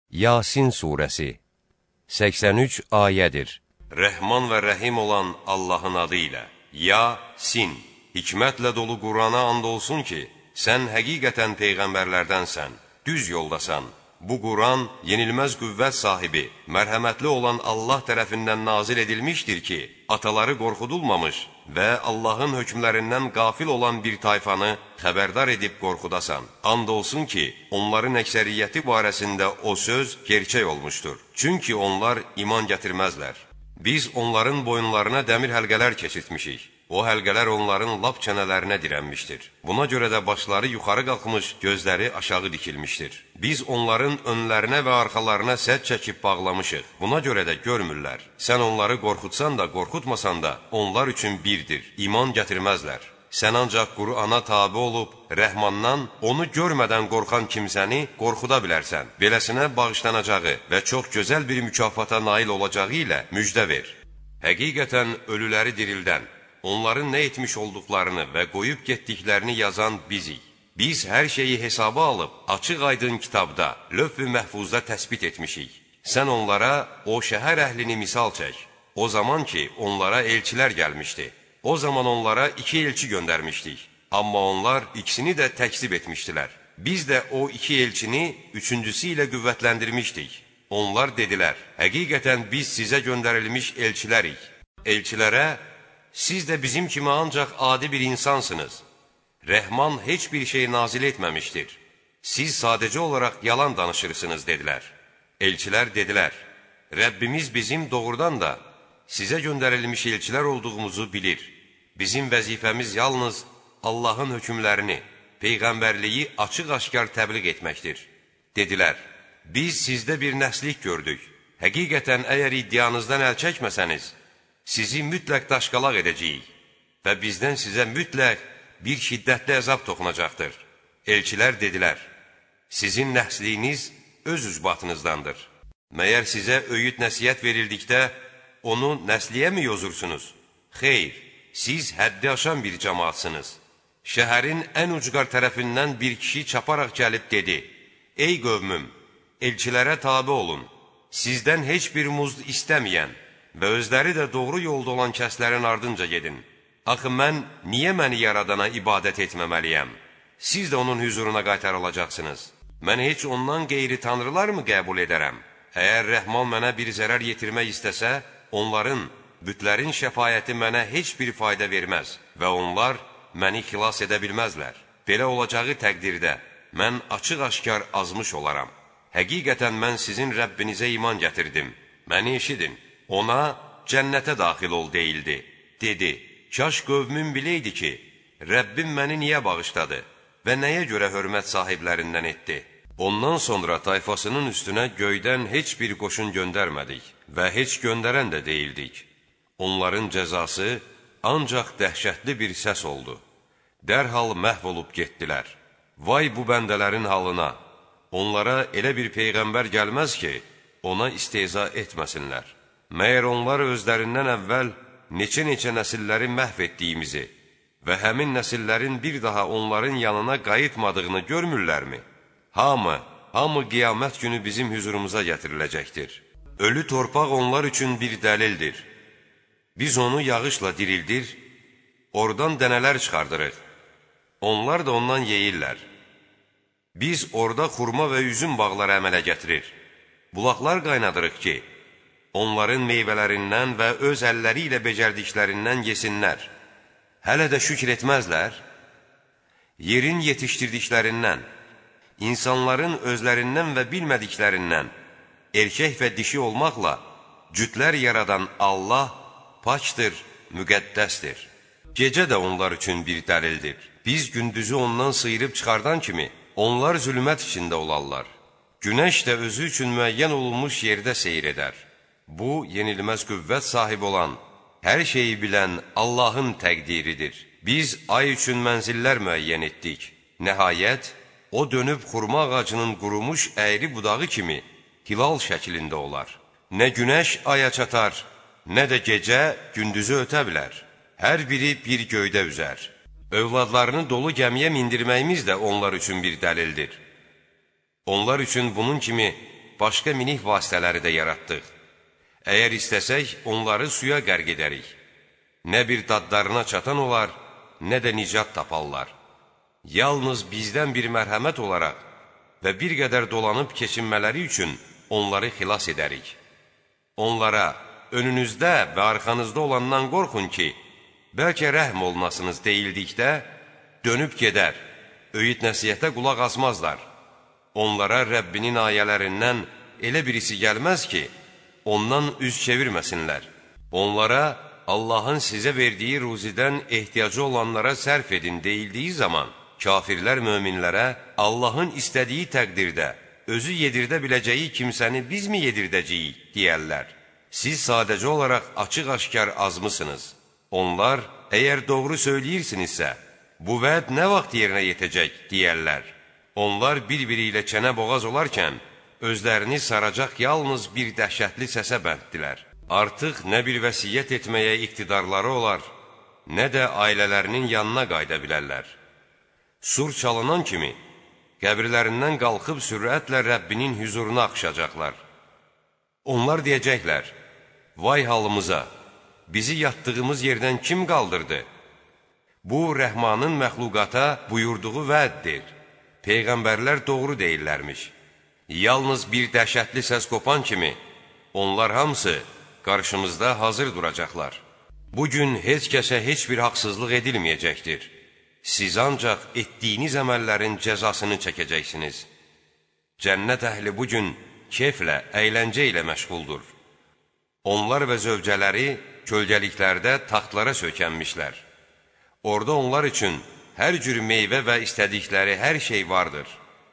Yasin surəsi 83 ayədir. Rəhman və rəhim olan Allahın adı ilə. Yasin, hikmətlə dolu Qurana and olsun ki, sən həqiqətən peyğəmbərlərdənsən, düz yoldasan. Bu Quran yenilməz qüvvət sahibi, mərhəmətli olan Allah tərəfindən nazil edilmişdir ki, ataları qorxudulmamış və Allahın hökmlərindən qafil olan bir tayfanı xəbərdar edib qorxudasan. And olsun ki, onların əksəriyyəti barəsində o söz gerçək olmuşdur. Çünki onlar iman gətirməzlər. Biz onların boyunlarına dəmir həlqələr keçirtmişik. O həlqələr onların lap çənələrinə dirənmişdir. Buna görə də başları yuxarı qalxmış, gözləri aşağı dikilmişdir. Biz onların önlərinə və arxalarına sədd çəkib bağlamışıq. Buna görə də görmürlər. Sən onları qorxutsan da, qorxutmasan da, onlar üçün birdir. İman gətirməzlər. Sən ancaq Qur'ana tabi olub, Rəhmandan onu görmədən qorxan kimsəni qorxuda bilərsən. Beləsinə bağışlanacağı və çox gözəl bir mükafata nail olacağı ilə müjdə ver. Həqiqətən ölüləri dirildən, onların nə etmiş olduqlarını və qoyub getdiklərini yazan bizik. Biz hər şeyi hesaba alıb, açıq-aydın kitabda, lövh-i məhfuzda təsbit etmişik. Sən onlara o şəhər əhlini misal çək. O zaman ki, onlara elçilər gəlmişdi. O zaman onlara 2 elçi göndərmişdik. Amma onlar ikisini də təkzib etmişdilər. Biz də o 2 elçini 3-cüsü ilə qüvvətləndirmişdik. Onlar dedilər, həqiqətən biz sizə göndərilmiş elçilərik. Elçilərə, siz də bizim kimi ancaq adi bir insansınız. Rəhman heç bir şey nazil etməmişdir. Siz sadəcə olaraq yalan danışırsınız, dedilər. Elçilər dedilər, Rəbbimiz bizim doğrudan da sizə göndərilmiş elçilər olduğumuzu bilir. Bizim vəzifəmiz yalnız Allahın hökmlərini, peyğəmbərliyi açıq-aşkar təbliğ etməkdir. Dedilər, biz sizdə bir nəslik gördük. Həqiqətən əgər iddianızdan əl çəkməsəniz, sizi mütləq daşqalaq edəcəyik və bizdən sizə mütləq bir şiddətli əzab toxunacaqdır. Elçilər dedilər, sizin nəsliyiniz öz üzbatınızdandır. Məyər sizə öyüd nəsiyyət verildikdə, onu nəsliyəmi yozursunuz? Xeyr, siz həddi aşan bir cəmaatsınız. Şəhərin ən ucqar tərəfindən bir kişi çaparaq gəlib dedi, ey qövmüm, elçilərə tabi olun, sizdən heç bir muzd istəməyən və özləri də doğru yolda olan kəslərin ardınca gedin. Axı mən niyə məni yaradana ibadət etməməliyəm? Siz də onun hüzuruna qaytarılacaqsınız. Mən heç ondan qeyri tanrılar mı qəbul edərəm? Əgər Rəhman mənə bir zərər yetirmək istəsə, onların, bütlərin şəfayəti mənə heç bir fayda verməz və onlar məni xilas edə bilməzlər. Belə olacağı təqdirdə mən açıq-aşkar azmış olaram. Həqiqətən mən sizin Rəbbinizə iman gətirdim. Məni eşidin. Ona cənnətə daxil ol deyildi. Dedi, kaş qövmüm biləydi ki, Rəbbim məni niyə bağışladı və nəyə görə hörmət sahiblərindən etdi? Ondan sonra tayfasının üstünə göydən heç bir qoşun göndərmədik və heç göndərən də deyildik. Onların cəzası ancaq dəhşətli bir səs oldu. Dərhal məhv olub getdilər. Vay bu bəndələrin halına! Onlara elə bir peyğəmbər gəlməz ki, ona istehza etməsinlər. Məyər onlar özlərindən əvvəl neçə-neçə nəsilləri məhv etdiyimizi və həmin nəsillərin bir daha onların yanına qayıtmadığını görmürlərmi? Hamı qiyamət günü bizim hüzurumuza gətiriləcəkdir. Ölü torpaq onlar üçün bir dəlildir. Biz onu yağışla dirildir, oradan dənələr çıxardırıq. Onlar da ondan yeyirlər. Biz orada xurma və üzüm bağları əmələ gətirir. Bulaqlar qaynadırıq ki, onların meyvələrindən və öz əlləri ilə becərdiklərindən yesinlər. Hələ də şükür etməzlər. Yerin yetişdirdiklərindən, insanların özlərindən və bilmədiklərindən, erkək və dişi olmaqla cütlər yaradan Allah paçdır, müqəddəsdir. Gecə də onlar üçün bir dəlildir. Biz gündüzü ondan sıyırıb çıxardan kimi, onlar zülmət içində olarlar. Günəş də özü üçün müəyyən olunmuş yerdə seyr edər. Bu, yenilməz qüvvət sahibi olan, hər şeyi bilən Allahın təqdiridir. Biz ay üçün mənzillər müəyyən etdik. Nəhayət, o dönüb xurma ağacının qurumuş əyri budağı kimi hilal şəklində olar. Nə günəş aya çatar, nə də gecə gündüzü ötə bilər. Hər biri bir göydə üzər. Övladlarını dolu gəmiyə mindirməyimiz də onlar üçün bir dəlildir. Onlar üçün bunun kimi başqa minik vasitələri də yaratdıq. Əgər istəsək, onları suya qərq edərik. Nə bir dadlarına çatan olar, nə də nicat taparlar. Yalnız bizdən bir mərhəmət olaraq və bir qədər dolanıb keçinmələri üçün onları xilas edərik. Onlara önünüzdə və arxanızda olandan qorxun ki, bəlkə rəhm olunasınız deyildikdə, dönüb gedər, öyüd nəsihətə qulaq asmazlar. Onlara Rəbbinin ayələrindən elə birisi gəlməz ki, ondan üz çevirməsinlər. Onlara Allahın sizə verdiyi ruzidən ehtiyacı olanlara sərf edin deyildiyi zaman, kafirlər möminlərə Allahın istədiyi təqdirdə özü yedirdə biləcəyi kimsəni biz mi yedirdəcəyik deyərlər. Siz sadəcə olaraq açıq-aşkar azmısınız. Onlar, əgər doğru söyləyirsinizsə, bu vəd nə vaxt yerinə yetəcək deyərlər. Onlar bir-biri ilə çənə boğaz olarkən, özlərini saracaq yalnız bir dəhşətli səsə bənddilər. Artıq nə bir vəsiyyət etməyə iqtidarları olar, nə də ailələrinin yanına qayıda bilərlər. Sur çalınan kimi, qəbirlərindən qalxıb sürətlə Rəbbinin hüzuruna axışacaqlar. Onlar deyəcəklər, vay halımıza, bizi yatdığımız yerdən kim qaldırdı? Bu, Rəhmanın məxluqata buyurduğu vəddir. Peyğəmbərlər doğru deyirlərmiş. Yalnız bir dəhşətli səs qopan kimi, onlar hamısı qarşımızda hazır duracaqlar. Bugün heç kəsə heç bir haqsızlıq edilməyəcəkdir. Siz ancaq etdiyiniz əməllərin cəzasını çəkəcəksiniz. Cənnət əhli bugün keyflə, əyləncə ilə məşğuldur. Onlar və zövcələri kölgəliklərdə taxtlara söykənmişlər. Orada onlar üçün hər cür meyvə və istədikləri hər şey vardır.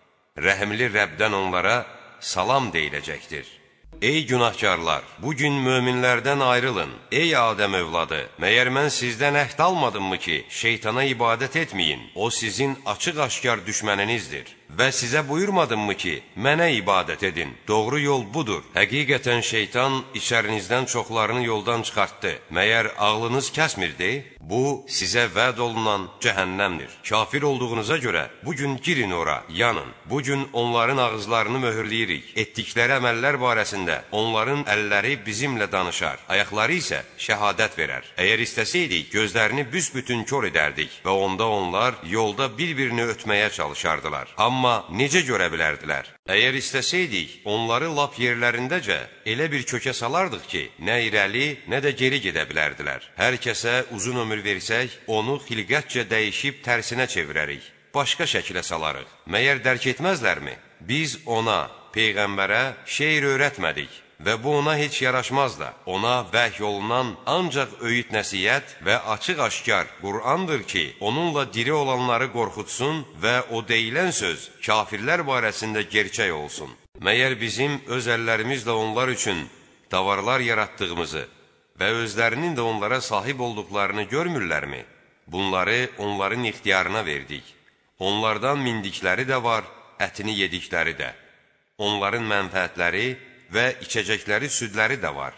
Rəhimli Rəbdən onlara salam deyiləcəkdir. Ey günahkarlar, bugün möminlərdən ayrılın. Ey Adəm övladı, məyər mən sizdən əhd almadımmı ki, şeytana ibadət etməyin, o sizin açıq-aşkar düşməninizdir. Və sizə buyurmadımmı ki, mənə ibadət edin, doğru yol budur. Həqiqətən şeytan içərinizdən çoxlarını yoldan çıxartdı. Məyər ağlınız kəsmirdi? Bu, sizə vəd olunan cəhənnəmdir. Kafir olduğunuza görə bugün girin ora, yanın. Bugün onların ağızlarını möhürləyirik. Etdikləri əməllər barəsində onların əlləri bizimlə danışar, ayaqları isə şəhadət verər. Əgər istəsəydik, gözlərini büsbütün kör edərdik və onda onlar yolda bir-birini ötməyə çalışardılar. Amma necə görə bilərdilər? Əgər istəsəydik, onları lap yerlərindəcə elə bir kökə salardıq ki, nə irəli, nə də geri gedə bilərdilər. Hər kəsə uzun ömür versək, onu xilqətcə dəyişib tərsinə çevirərik, başqa şəkilə salarıq. Məyər dərk etməzlərmi? Biz ona, Peyğəmbərə şeir öyrətmədik və bu ona heç yaraşmaz da. Ona vəhy olunan ancaq öyüd nəsihət və açıq-aşkar Qur'andır ki, onunla diri olanları qorxutsun və o deyilən söz kafirlər barəsində gerçək olsun. Məyər bizim öz əllərimizlə onlar üçün davarlar yaratdığımızı və özlərinin də onlara sahib olduqlarını görmürlərmi? Bunları onların ixtiyarına verdik. Onlardan mindikləri də var, ətini yedikləri də. Onların mənfəətləri və içəcəkləri südləri də var.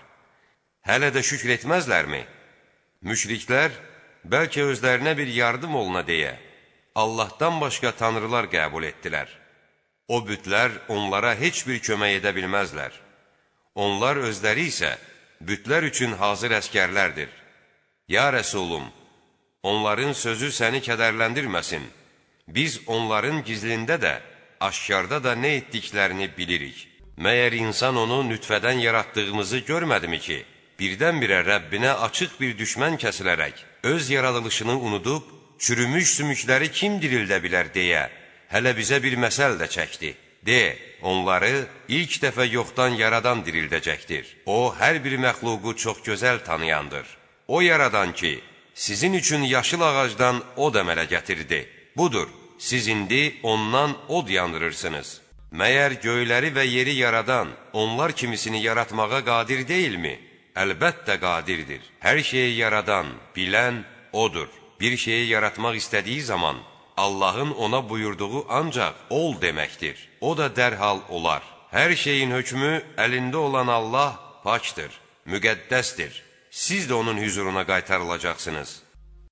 Hələ də şükr etməzlərmi? Müşriklər, bəlkə özlərinə bir yardım oluna deyə, Allahdan başqa tanrılar qəbul etdilər. O bütlər onlara heç bir kömək edə bilməzlər. Onlar özləri isə bütlər üçün hazır əskərlərdir. Ya Rəsulum, onların sözü səni kədərləndirməsin. Biz onların gizlində də, aşkarda da nə etdiklərini bilirik. Məyər insan onu nütfədən yaratdığımızı görmədimi ki, birdən-birə Rəbbinə açıq bir düşmən kəsilərək, öz yaradılışını unudub, çürümüş sümükləri kim dirildə bilər deyə, hələ bizə bir məsəl də çəkdi. De, onları ilk dəfə yoxdan yaradan dirildəcəkdir. O, hər bir məxluqu çox gözəl tanıyandır. O yaradan ki, sizin üçün yaşıl ağacdan od əmələ gətirdi. Budur, siz indi ondan od yandırırsınız. Məyər göyləri və yeri yaradan, onlar kimisini yaratmağa qadir deyilmi? Əlbəttə qadirdir. Hər şeyi yaradan, bilən odur. Bir şeyi yaratmaq istədiyi zaman, Allahın ona buyurduğu ancaq ol deməkdir. O da dərhal olar. Hər şeyin hökmü əlində olan Allah pakdır, müqəddəsdir. Siz də onun hüzuruna qaytarılacaqsınız.